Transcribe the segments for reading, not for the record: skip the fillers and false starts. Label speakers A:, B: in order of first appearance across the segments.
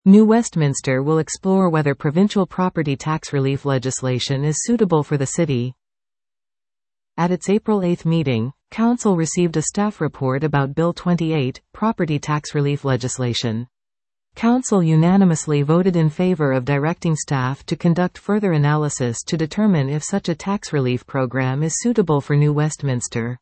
A: New Westminster will explore whether provincial property tax relief legislation is suitable for the city. At its April 8 meeting, Council received a staff report about Bill 28, property tax relief legislation. Council unanimously voted in favor of directing staff to conduct further analysis to determine if such a tax relief program is suitable for New Westminster.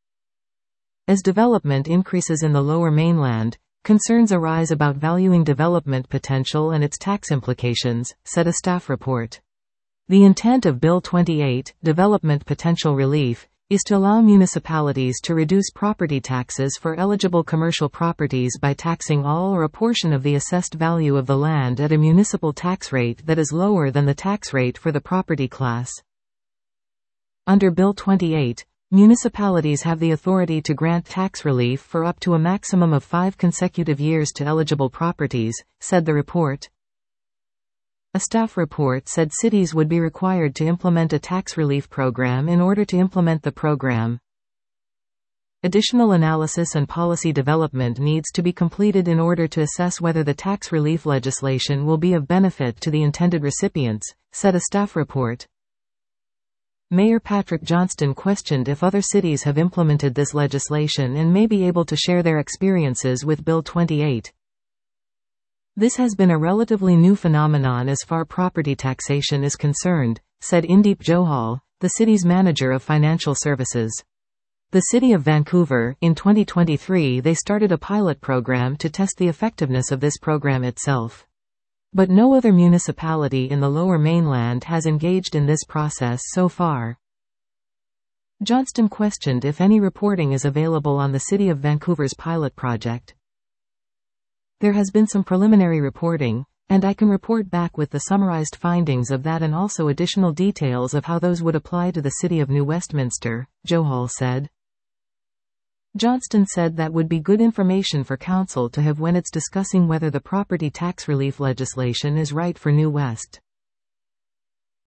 A: As development increases in the Lower Mainland, concerns arise about valuing development potential and its tax implications, said a staff report. The intent of Bill 28, Development Potential Relief, is to allow municipalities to reduce property taxes for eligible commercial properties by taxing all or a portion of the assessed value of the land at a municipal tax rate that is lower than the tax rate for the property class. Under Bill 28, municipalities have the authority to grant tax relief for up to a maximum of 5 consecutive years to eligible properties, said the report. A staff report said cities would be required to implement a tax relief program in order to implement the program. Additional analysis and policy development needs to be completed in order to assess whether the tax relief legislation will be of benefit to the intended recipients, said a staff report. Mayor Patrick Johnston questioned if other cities have implemented this legislation and may be able to share their experiences with Bill 28. This has been a relatively new phenomenon as far property taxation is concerned, said Indeep Johal, the city's manager of financial services. The City of Vancouver, in 2023 they started a pilot program to test the effectiveness of this program itself. But no other municipality in the Lower Mainland has engaged in this process so far. Johnston questioned if any reporting is available on the City of Vancouver's pilot project. There has been some preliminary reporting, and I can report back with the summarized findings of that and also additional details of how those would apply to the City of New Westminster, Johal said. Johnston said that would be good information for Council to have when it's discussing whether the property tax relief legislation is right for New West.